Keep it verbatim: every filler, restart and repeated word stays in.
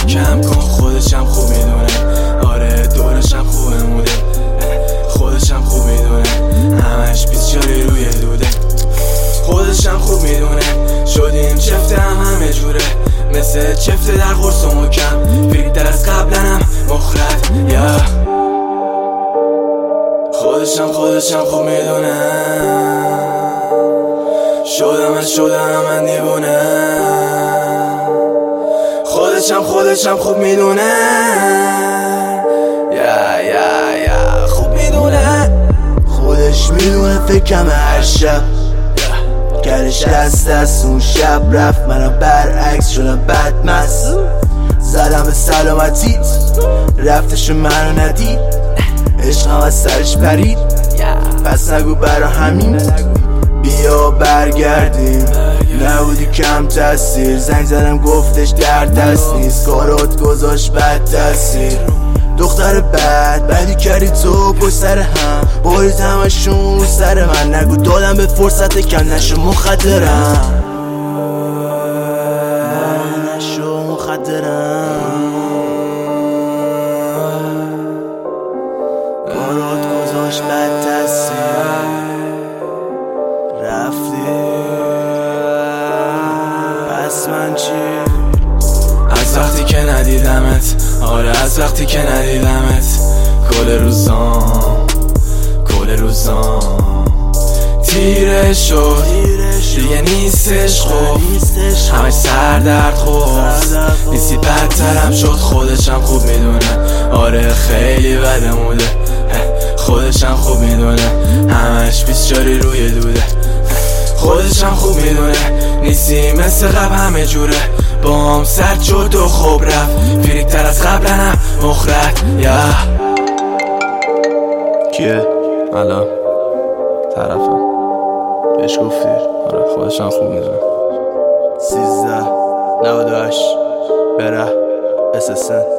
کم کن خودشم خوب میدونه. آره دورشم خوبه موده، خودشم خوب میدونه. همش بیچاری روی دوده، خودشم خوب میدونه. شدیم چفته هم همه جوره، مثل چفته در قرص و مکم. فریکتر از قبلنم مخرد یا خودشم خودشم خوب میدونه. شدم از شدم من دیوونه. خودشم خودشم خوب میدونه. یا یا یا خوب میدونه. خودش میدونه فکرم هر شب گرش دست دست اون شب رفت. منم برعکس شدم بدمست، زدم به سلامتیت رفتش منو ندید. عشقم از سرش پرید، پس نگو برا همین بیا برگردیم. نبودی کم تاثیر، زنگ زدم گفتش در دست نیست. کارات گذاشت بد تاثیر. دختر بد بدی کردی تو پشت سر هم، بارید همشون رو سر من. نگو دادم به فرصت کم نشو مخدرم، نشو مخدرم. کارات گذاشت بد تاثیر، رفتی پس من چی؟ از وقتی که ندیدمت، آره از وقتی که ندیدمت. کل روزام کل روزام تیره شد، دیگه نیستش خوب، همش سردرد خورد. نیستی بدترم شد، خودشم خوب میدونه. آره خیلی بده موده، خودشم خوب میدونه. همش بیچاری روی دوده، خودشم خوب میدونه. نیستی مثل قبل همه جوره، با هم سرد شد و خوب رفت. فریکتر از قبلنم مخرد یا کیه؟ الان طرفم بهش گفتی؟ آره خودشم خوب میدونه. سیزده نود و هشت بره اسسن